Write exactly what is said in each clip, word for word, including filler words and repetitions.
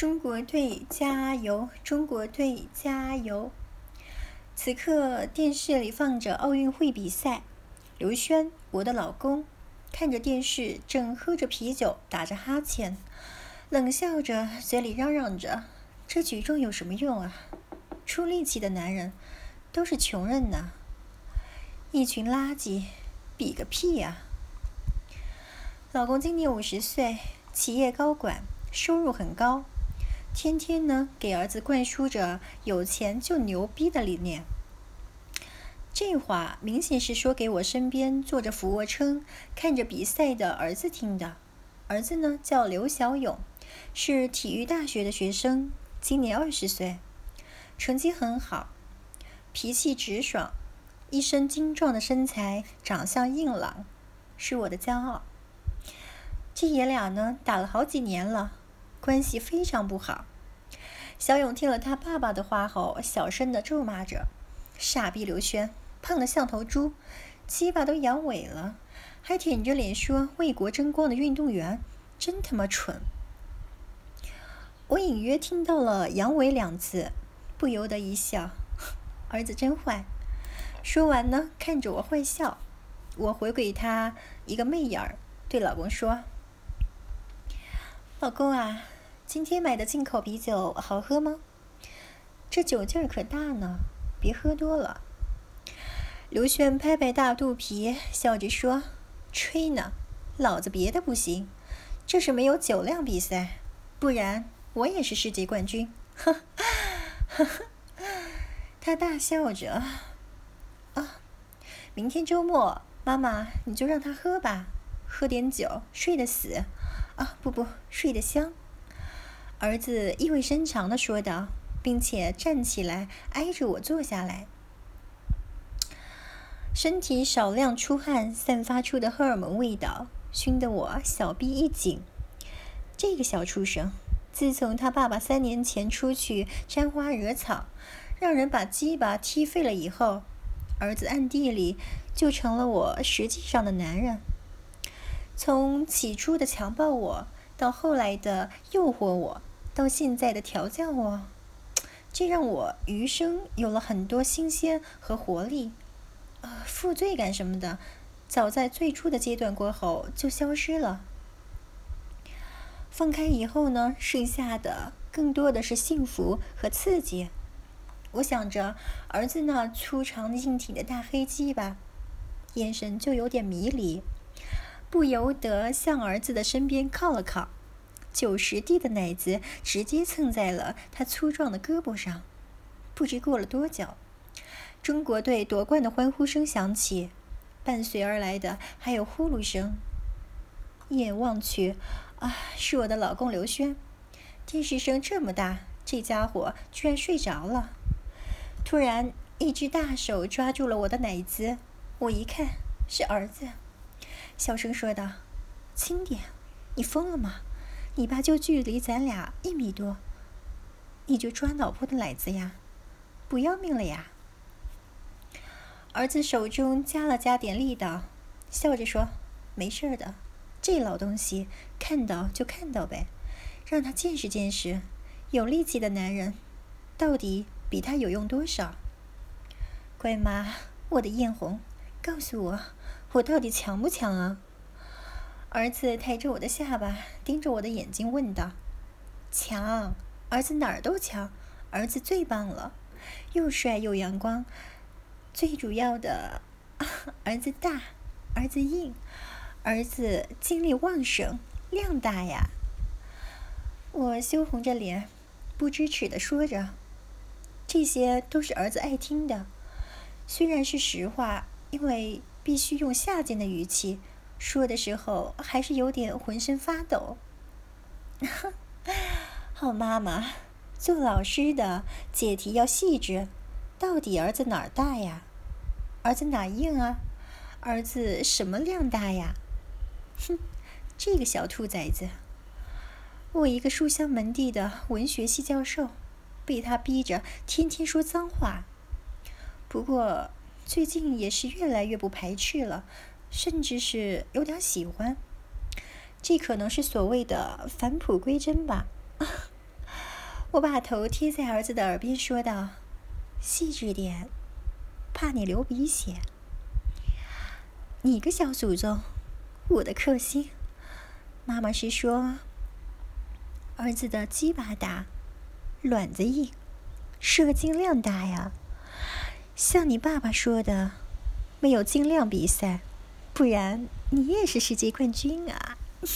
中国队加油！中国队加油！此刻电视里放着奥运会比赛，刘轩，我的老公，看着电视，正喝着啤酒，打着哈欠，冷笑着，嘴里嚷嚷着：“这举重有什么用啊？出力气的男人都是穷人呐！一群垃圾，比个屁呀！”老公今年五十岁，企业高管，收入很高，天天呢给儿子灌输着有钱就牛逼的理念。这话明显是说给我身边坐着俯卧撑看着比赛的儿子听的。儿子呢叫刘小勇，是体育大学的学生，今年二十岁，成绩很好，脾气直爽，一身精壮的身材，长相硬朗，是我的骄傲。这爷俩呢打了好几年了，关系非常不好。小勇听了他爸爸的话后，小声地咒骂着：“傻逼刘轩，胖得像头猪，鸡巴都阳痿了，还舔着脸说为国争光的运动员，真他妈蠢。”我隐约听到了“阳痿”两字，不由得一笑，儿子真坏。说完呢，看着我坏笑，我回给他一个媚眼儿，对老公说：“老公啊，今天买的进口啤酒好喝吗？这酒劲儿可大呢，别喝多了。”刘轩拍拍大肚皮，笑着说：“吹呢，老子别的不行，这是没有酒量比赛，不然我也是世界冠军。”哈哈哈！他大笑着：“啊，明天周末，妈妈你就让他喝吧，喝点酒，睡得死。啊，不不，睡得香。”儿子意味深长地说道，并且站起来挨着我坐下来，身体少量出汗散发出的荷尔蒙味道熏得我小臂一紧。这个小畜生，自从他爸爸三年前出去沾花惹草，让人把鸡巴踢废了以后，儿子暗地里就成了我实际上的男人。从起初的强暴我，到后来的诱惑我，到现在的调教我，这让我余生有了很多新鲜和活力。呃，负罪感什么的，早在最初的阶段过后就消失了。放开以后呢，剩下的更多的是幸福和刺激。我想着儿子那粗长硬挺的大黑鸡巴，眼神就有点迷离，不由得向儿子的身边靠了靠，九十 D 的奶子直接蹭在了他粗壮的胳膊上。不知过了多久，中国队夺冠的欢呼声响起，伴随而来的还有呼噜声。一眼望去，啊，是我的老公刘轩。电视声这么大，这家伙居然睡着了。突然，一只大手抓住了我的奶子，我一看是儿子，小声说道：“轻点，你疯了吗？你爸就距离咱俩一米多，你就抓老婆的奶子呀？不要命了呀？”儿子手中加了加点力道，笑着说：“没事的，这老东西看到就看到呗，让他见识见识，有力气的男人到底比他有用多少。乖妈，我的艳红，告诉我，我到底强不强啊？”儿子抬着我的下巴，盯着我的眼睛问道：“强，儿子哪儿都强，儿子最棒了，又帅又阳光，最主要的，儿子大，儿子硬，儿子精力旺盛，量大呀。”我羞红着脸，不知耻地说着，这些都是儿子爱听的，虽然是实话，因为必须用下贱的语气说的时候，还是有点浑身发抖。好妈妈，做老师的解题要细致，到底儿子哪儿大呀？儿子哪硬啊？儿子什么量大呀？哼，这个小兔崽子！我一个书香门第的文学系教授，被他逼着天天说脏话。不过最近也是越来越不排斥了，甚至是有点喜欢。这可能是所谓的返璞归真吧。 我把头贴在儿子的耳边说道：“细致点，怕你流鼻血。”你个小祖宗，我的克星。妈妈是说，儿子的鸡巴大，卵子硬，射精量大呀。像你爸爸说的，没有精量比赛，不然你也是世界冠军啊。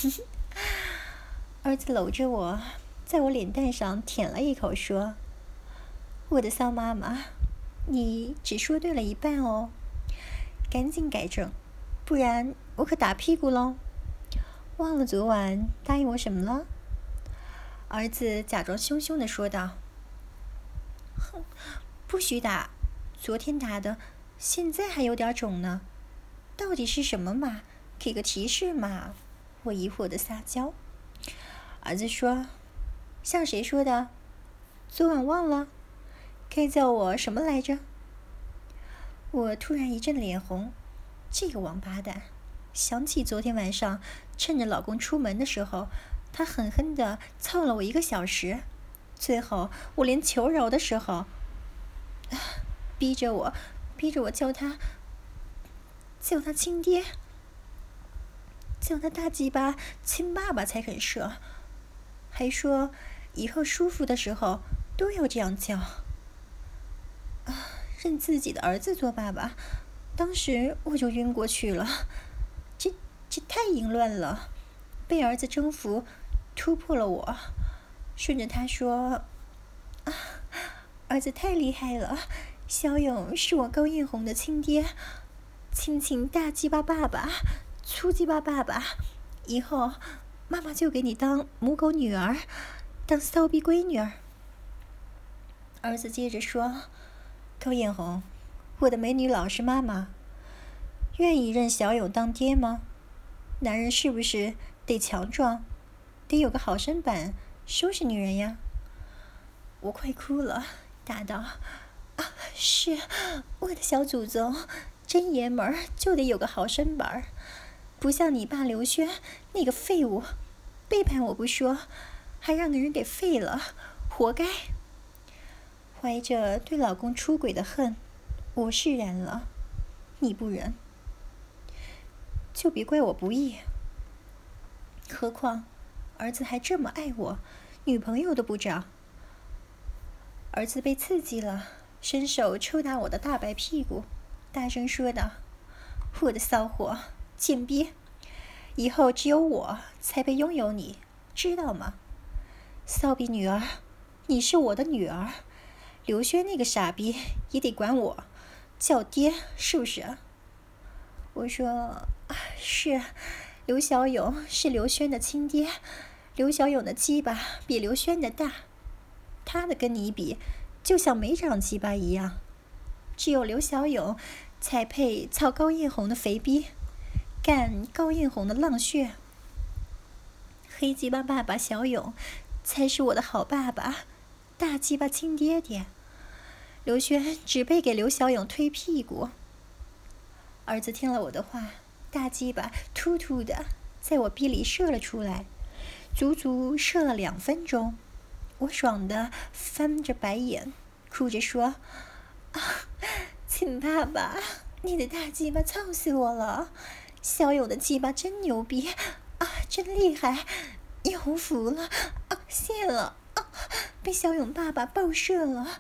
儿子搂着我，在我脸蛋上舔了一口，说：“我的骚妈妈，你只说对了一半哦，赶紧改正，不然我可打屁股喽。忘了昨晚答应我什么了？”儿子假装凶凶地说道：“哼，不许打，昨天打的，现在还有点肿呢。到底是什么嘛？给个提示嘛！”我疑惑地撒娇。儿子说：“像谁说的？昨晚忘了？该叫我什么来着？”我突然一阵脸红，这个王八蛋！想起昨天晚上趁着老公出门的时候，他狠狠地操了我一个小时，最后我连求饶的时候，逼着我，逼着我叫他，叫他亲爹，叫他大鸡巴亲爸爸才肯射，还说以后舒服的时候都要这样叫。啊，认自己的儿子做爸爸，当时我就晕过去了。这这太淫乱了，被儿子征服，突破了我。顺着他说：“啊，儿子太厉害了，小勇是我高艳红的亲爹，亲亲大鸡巴爸爸，粗鸡巴爸爸，以后妈妈就给你当母狗女儿，当骚逼闺女儿。”儿子接着说：“高艳红，我的美女老实妈妈，愿意认小勇当爹吗？男人是不是得强壮，得有个好身板，收拾女人呀？”我快哭了，答道：“啊，是，我的小祖宗，真爷们儿就得有个好身板儿，不像你爸刘轩那个废物，背叛我不说，还让个人给废了，活该。”怀着对老公出轨的恨，我释然了。你不仁，就别怪我不义。何况儿子还这么爱我，女朋友都不找。儿子被刺激了，伸手抽打我的大白屁股，大声说道：“我的骚货，贱逼，以后只有我才配拥有你，知道吗？骚逼女儿，你是我的女儿，刘轩那个傻逼也得管我叫爹，是不是？”我说：“是，刘小勇是刘轩的亲爹，刘小勇的鸡巴比刘轩的大，他的跟你比，就像没长鸡巴一样。只有刘小勇才配操高艳红的肥逼，干高艳红的浪穴。黑鸡巴爸爸小勇才是我的好爸爸，大鸡巴亲爹爹。刘轩只配给刘小勇推屁股。”儿子听了我的话，大鸡巴突突的在我逼里射了出来，足足射了两分钟。我爽的翻着白眼，哭着说：“啊，亲爸爸，你的大鸡巴操死我了！小勇的鸡巴真牛逼啊，真厉害！你红服了啊，谢了啊，被小勇爸爸爆射了。”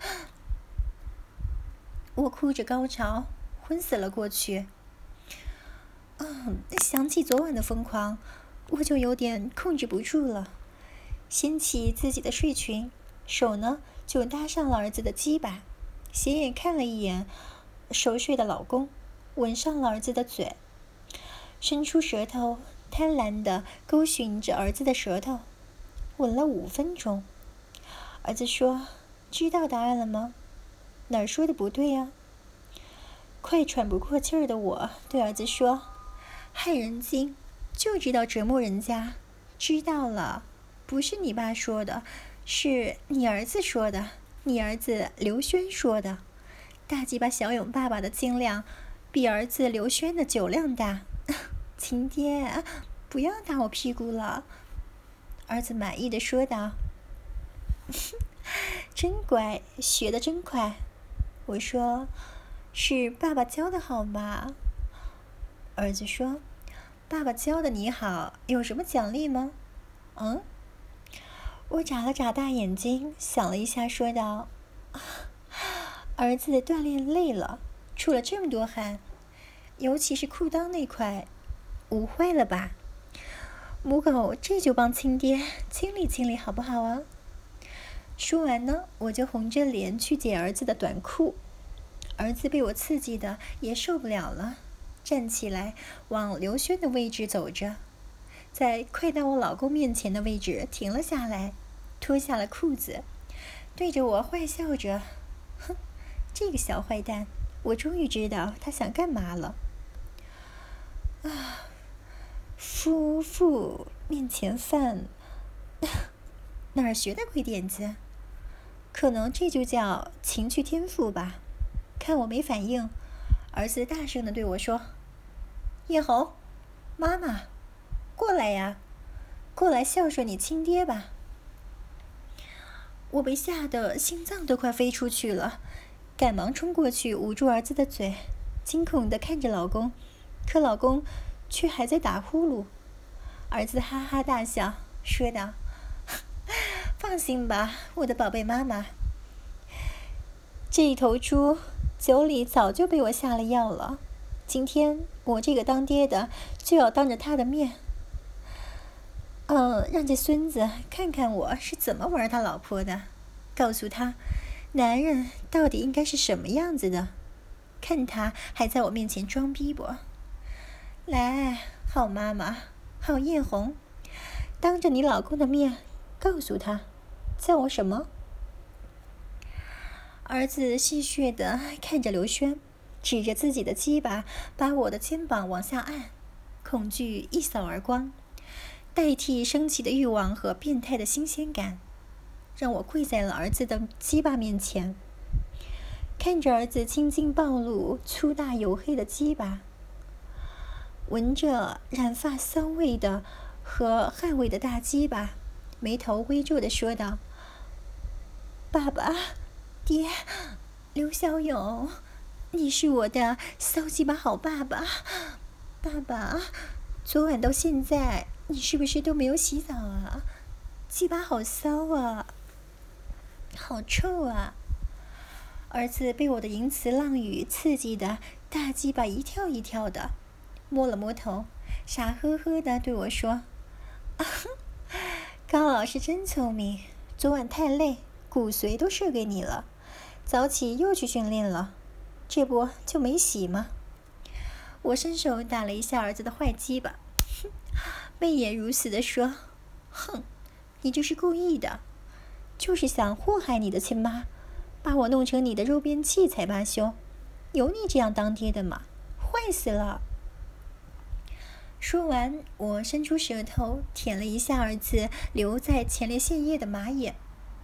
我哭着高潮，昏死了过去。嗯，想起昨晚的疯狂，我就有点控制不住了，掀起自己的睡裙，手呢就搭上了儿子的鸡巴，斜眼看了一眼熟睡的老公，吻上了儿子的嘴，伸出舌头贪婪地勾寻着儿子的舌头，吻了五分钟。儿子说：“知道答案了吗？哪儿说的不对呀？”快喘不过气儿的我对儿子说：“害人精，就知道折磨人家。知道了，不是你爸说的，是你儿子说的，你儿子刘轩说的。大鸡巴小勇爸爸的精量比儿子刘轩的酒量大。亲爹，不要打我屁股了。”儿子满意的说道：“ 真乖，学得真快。我说：“是爸爸教的好吗？”儿子说：“爸爸教的你好，有什么奖励吗？”嗯？我眨了眨大眼睛，想了一下，说道：“儿子锻炼累了，出了这么多汗，尤其是裤裆那块，误会了吧？母狗这就帮亲爹清理清理，好不好啊？”说完呢，我就红着脸去解儿子的短裤。儿子被我刺激的也受不了了，站起来往刘轩的位置走着，在快到我老公面前的位置停了下来，脱下了裤子，对着我坏笑着：“哼，这个小坏蛋，我终于知道他想干嘛了。”啊，夫妇面前饭，哪儿学的鬼点子？可能这就叫情趣天赋吧。看我没反应，儿子大声地对我说：“叶红，妈妈，过来呀，过来孝顺你亲爹吧。”我被吓得心脏都快飞出去了，赶忙冲过去捂住儿子的嘴，惊恐地看着老公，可老公却还在打呼噜。儿子哈哈大笑，说道：“放心吧，我的宝贝妈妈，这一头猪酒里早就被我下了药了，今天我这个当爹的就要当着他的面，嗯，让这孙子看看我是怎么玩他老婆的，告诉他男人到底应该是什么样子的，看他还在我面前装逼不？来，好妈妈，好艳红，当着你老公的面告诉他叫我什么？”儿子戏谑地看着刘轩，指着自己的鸡巴把我的肩膀往下按，恐惧一扫而光，代替升起的欲望和变态的新鲜感，让我跪在了儿子的鸡巴面前，看着儿子青筋暴露、粗大黝黑的鸡巴，闻着染发骚味的和汗味的大鸡巴，眉头微皱地说道：“爸爸，爹，刘小勇，你是我的骚鸡巴好爸爸。爸爸，昨晚到现在你是不是都没有洗澡啊？鸡巴好骚啊，好臭啊！”儿子被我的淫词浪语刺激的大鸡巴一跳一跳的，摸了摸头，傻呵呵的对我说：“啊，高老师真聪明，昨晚太累，骨髓都射给你了，早起又去训练了，这不就没洗吗？”我伸手打了一下儿子的坏鸡巴，媚眼如此的说：“哼，你就是故意的，就是想祸害你的亲妈，把我弄成你的肉便器才罢休，有你这样当爹的吗？坏死了！”说完，我伸出舌头舔了一下儿子留在前列腺液的马眼，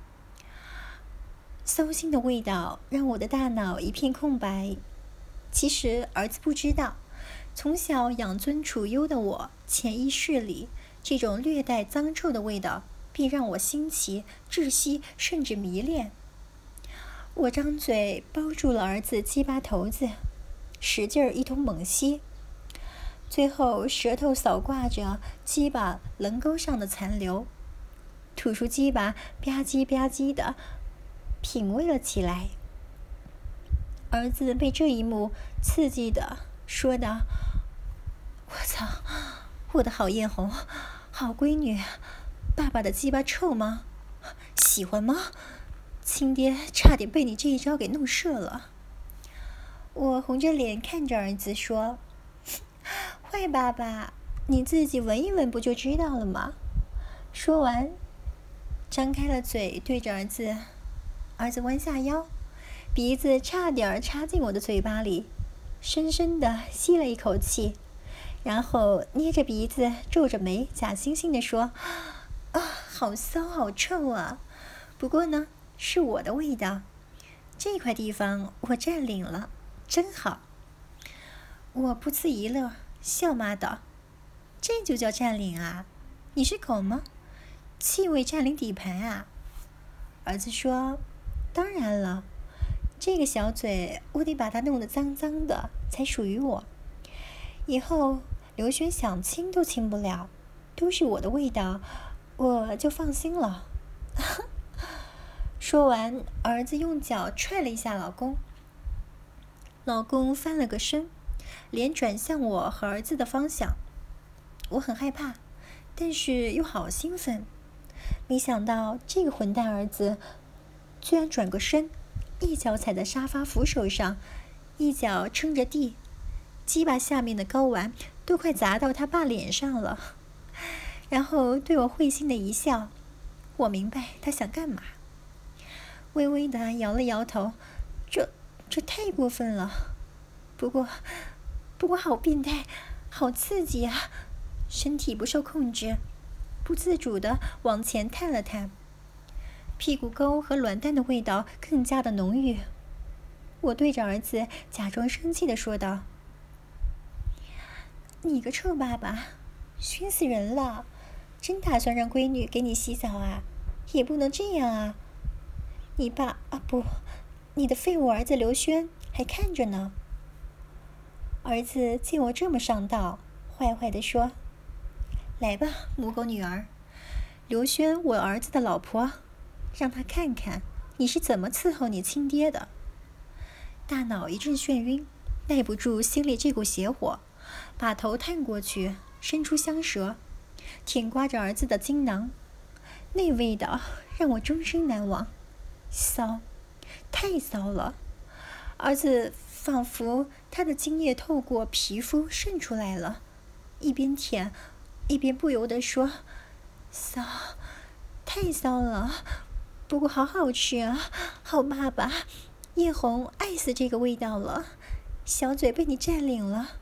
骚腥的味道让我的大脑一片空白。其实儿子不知道，从小养尊处优的我，潜意识里这种略带脏臭的味道便让我新奇、窒息，甚至迷恋。我张嘴包住了儿子鸡巴头子，使劲儿一通猛吸，最后舌头扫挂着鸡巴棱沟上的残留，吐出鸡巴吧唧吧唧的品味了起来。儿子被这一幕刺激的说道：“我操，我的好艳红，好闺女，爸爸的鸡巴臭吗？喜欢吗？亲爹差点被你这一招给弄射了。”我红着脸看着儿子说：“坏爸爸，你自己闻一闻不就知道了吗？”说完，张开了嘴对着儿子，儿子弯下腰，鼻子差点插进我的嘴巴里，深深地吸了一口气，然后捏着鼻子皱着眉，假惺惺地说：“啊，好骚好臭啊！不过呢，是我的味道，这块地方我占领了，真好。”我不呲一乐，笑骂道：“这就叫占领啊？你是狗吗？气味占领底盘啊？”儿子说：“ 当然了，这个小嘴我得把它弄得脏脏的，才属于我。以后刘轩想亲都亲不了，都是我的味道，我就放心了。说完，儿子用脚踹了一下老公。老公翻了个身，脸转向我和儿子的方向。我很害怕，但是又好兴奋。没想到这个混蛋儿子居然转个身，一脚踩在沙发扶手上，一脚撑着地，鸡巴下面的睾丸都快砸到他爸脸上了。然后对我会心的一笑，我明白他想干嘛。微微的摇了摇头，这这太过分了。不过不过好变态，好刺激啊！身体不受控制，不自主地往前探了探，屁股沟和卵蛋的味道更加的浓郁。我对着儿子假装生气地说道：“你个臭爸爸，熏死人了！真打算让闺女给你洗澡啊？也不能这样啊！你爸啊不，你的废物儿子刘轩还看着呢。”儿子见我这么上道，坏坏地说：“来吧，母狗女儿，刘轩我儿子的老婆，让他看看你是怎么伺候你亲爹的。”大脑一阵眩晕，耐不住心里这股邪火，把头探过去，伸出香舌，舔刮着儿子的精囊，那味道让我终身难忘。骚，太骚了！儿子仿佛他的精液透过皮肤渗出来了，一边舔一边不由得说：“骚，太骚了！不过好好吃啊，好爸爸！叶红爱死这个味道了，小嘴被你占领了。”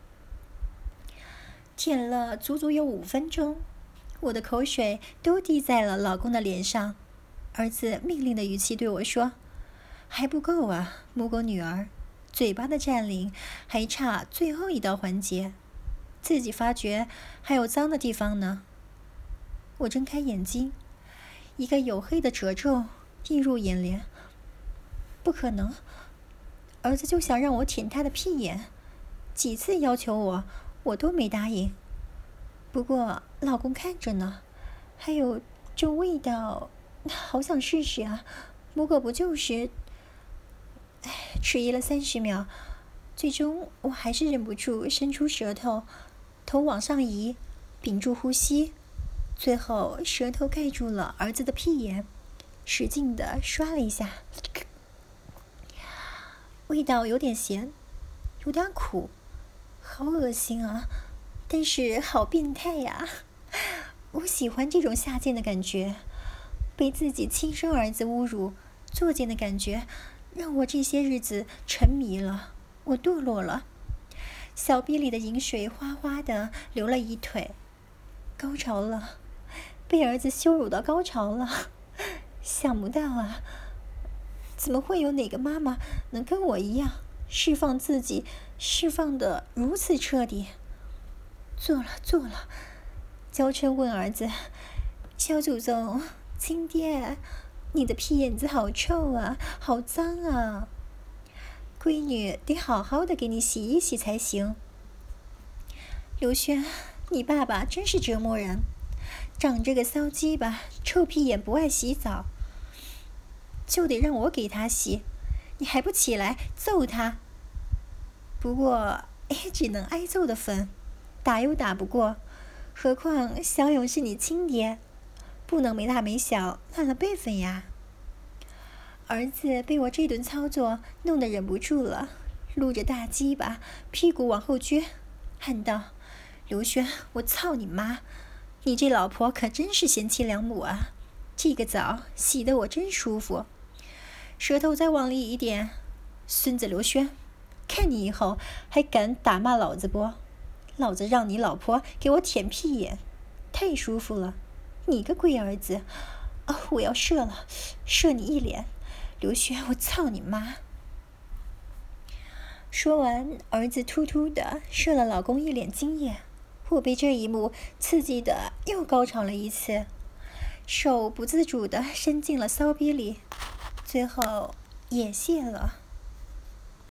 舔了足足有五分钟，我的口水都滴在了老公的脸上。儿子命令的语气对我说：“还不够啊，母狗女儿，嘴巴的占领还差最后一道环节，自己发觉还有脏的地方呢。”我睁开眼睛，一个黝黑的褶皱映入眼帘。不可能，儿子就想让我舔他的屁眼，几次要求我，我都没答应。不过老公看着呢，还有这味道，好想试试啊！母狗不就是……哎，迟疑了三十秒，最终我还是忍不住伸出舌头，头往上移，屏住呼吸，最后舌头盖住了儿子的屁眼，使劲地刷了一下。味道有点咸，有点苦，好恶心啊！但是好变态呀！我喜欢这种下贱的感觉，被自己亲生儿子侮辱、作践的感觉，让我这些日子沉迷了，我堕落了。小臂里的饮水哗哗的流了一腿，高潮了，被儿子羞辱到高潮了。想不到啊，怎么会有哪个妈妈能跟我一样释放自己，释放得如此彻底？做了做了，娇嗔问儿子：“小祖宗，亲爹，你的屁眼子好臭啊，好脏啊！闺女得好好的给你洗一洗才行。”刘轩，你爸爸真是折磨人，长这个骚鸡巴，臭屁眼不爱洗澡，就得让我给他洗，你还不起来揍他？不过也只能挨揍的份，打又打不过，何况小勇是你亲爹，不能没大没小乱了辈分呀。儿子被我这顿操作弄得忍不住了，撸着大鸡巴，屁股往后撅，喊道：“刘轩，我操你妈！你这老婆可真是贤妻良母啊！这个澡洗得我真舒服。舌头再往里一点，孙子刘轩，看你以后还敢打骂老子不？老子让你老婆给我舔屁眼，太舒服了！你个龟儿子！哦，我要射了，射你一脸！刘轩，我操你妈！”说完，儿子突突的射了老公一脸精液。我被这一幕刺激的又高潮了一次，手不自主的伸进了骚逼里，最后也谢了。